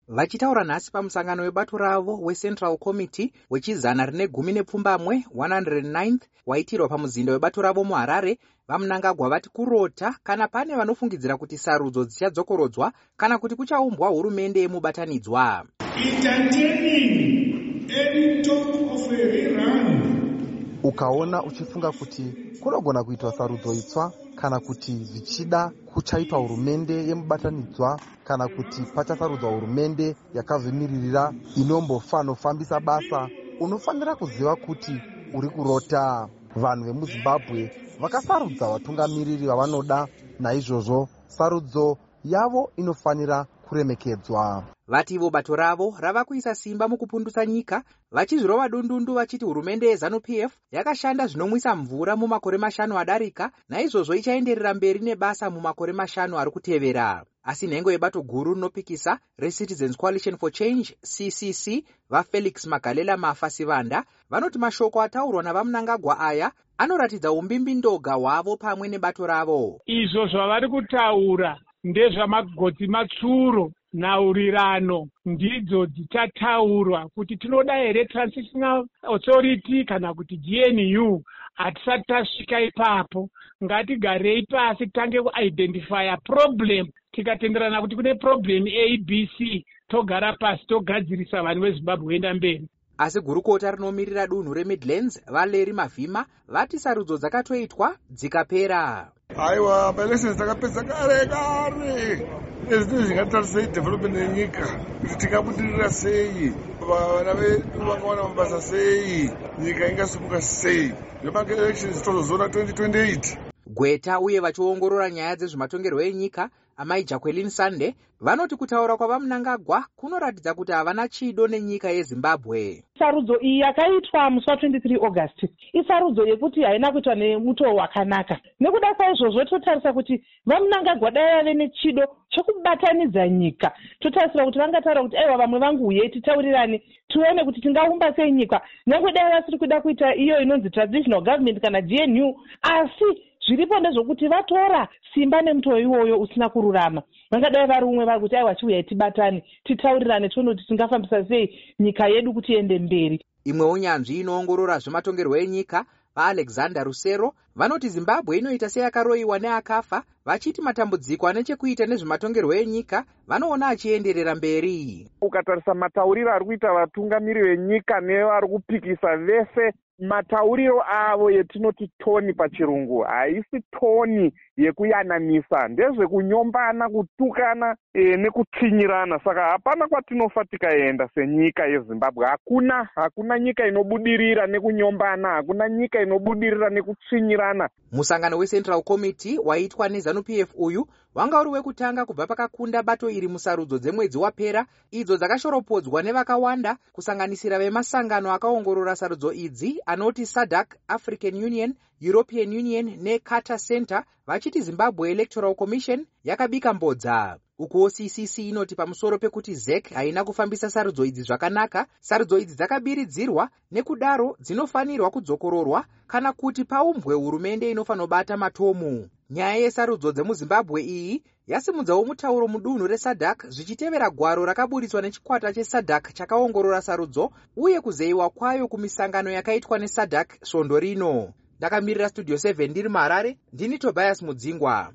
Vachitaura nhasi pamusangano webato ravo weCentral Committee wechizana rine 109 waitirwa pamuzinda webato ravo muHarare, vaMnangagwa vati kurota kana pane vanofungidzira kuti sarudzo dzichadzokorodzwa kana kuti kuchaumbwa hurumende yemubatanidzwa. Ukaona uchifunga kuti kunogona kuitwa sarudzo itsva kana kuti zvichida kuchaitwa hurumende yemubatanidzwa kana kuti pachasarudzwa hurumende yakazvimiririra inofambisa basa, unofanira kuziva kuti uri kurota. Vanhu vemuZimbabwe vakasarudza vatungamiriri vavanoda, naizvozvo sarudzo yavo inofanira kuremekedzwa. Vativo bato ravo rava kuisa simba mukupundutsa nyika, vachizvirova dundundu vachiti hurumende yeZANU-PF yakashanda zvinomwisa mvura mumakore 5 adarika, naizvozvo ichaenderera mberi nebasa mumakore 5 ari kutevera. Asi nhengo yebato guru rinopikisa reCitizens Coalition for Change CCC vaFelix Magalela Mafasivanda vanoti mashoko ataurwa navaMnangagwa aya anoratidza umbimbindoga hwavo pamwe nebato ravo. Izvo zvavari kutaura ndezvamagotsi matsuro, nhaurirano ndidzo dzichataurwa kuti tinoda here Transitional Authority kana kuti GNU. Hatisati tasvika ipapo, ngatigarei pasi tange kuidentifya problem. Tikatenderana kuti kune problem ABC, togara pasi togadzirisa vanhu veZimbabwe kuenda mberi. Asi gurukota rinomirira dunhu reMidlands Valeri Mavhima vati sarudzo dzakatoitwa dzikapera. Aiwa, elections dzakapedza kare. Izvi zvingatarisa development yenyika kuti tingabudirira sei, vana vedu vangawana mabasa sei, nyika ingasimuka sei. Ndomanga elections tozozoona 2028. Gweta uye vachiongorora nyaya dzezvematongerwo enyika Amai Jacqueline Sande vanoti kutaura kwavaMnangagwa kunoratidza kuti havana chido nenyika yeZimbabwe. Sarudzo iyi yakaitwa musi wa23 August isarudzo yekuti haina kuitwa nemutoo wakanaka. Nekuda kwaizvozvo totarisa kuti vaMnangagwa dai vave nechido chokubatanidza nyika. Totarisira kuti vangataura kuti aiwa vamwe vangu uye titaurirane tione kuti tingaumba sei nyika. Nyange dai vasiri kuda kuita iyo inonzi transitional government kana GNU, asi zviripo ndezvokuti vatora simba nemutoo iwoyo usina kururama. Vangadai vari umwe vari kuti aiwa chiuya tibatane titaurirane tione kuti tingafambisa sei nyika yedu kuti iende mberi. Imwewo nyanzvi inoongorora zvematongerwo enyika vaAlexander Rusero vanoti Zimbabwe inoita seyakaroiwa neakafa, vachiti matambudziko ane chekuita nezvematongerwo enyika vanoona achienderera mberi. Ukatarisa matauriro ari kuita vatungamiri venyika nevari kupikisa vese, matauriro avo yetinoti toni pachirungu haisi toni yekuyananisa, ndezvekunyombana, kutukana nekutsinyirana. Saka hapana kwatinofa tikaenda senyika yeZimbabwe. Hakuna nyika inobudirira nekunyombana, hakuna nyika inobudirira nekutsinyirana. Musangano weCentral Committee waitwa neZANU-PF uyu wanga uri wekutanga kubva pakakunda bato iri musarudzo dzemwedzi wapera, idzo dzakashoropodzwa nevakawanda kusanganisira vemasangano akaongorora sarudzo idzi anoti SADC, African Union, European Union neCarter Center, vachiti Zimbabwe Electoral Commission yakabika mbodza. Ukuwo CCC inoti pamusoro pekuti ZEC haina kufambisa sarudzo idzi zvakanaka, sarudzo idzi dzakabiridzirwa nekudaro dzinofanirwa kudzokororwa kana kuti paumbwe hurumende inofanobata matomu. Nyaya yesarudzo dzemuZimbabwe iyi yasimudzawo mutauro mudunhu reSADC zvichitevera gwaro rakaburitswa nechikwata cheSADC chakaongorora sarudzo uye kuzeyiwa kwayo kumisangano yakaitwa neSADC svondo rino. Ndakamirira Studio 7 ndiri muHarare, ndini Tobias Mudzingwa.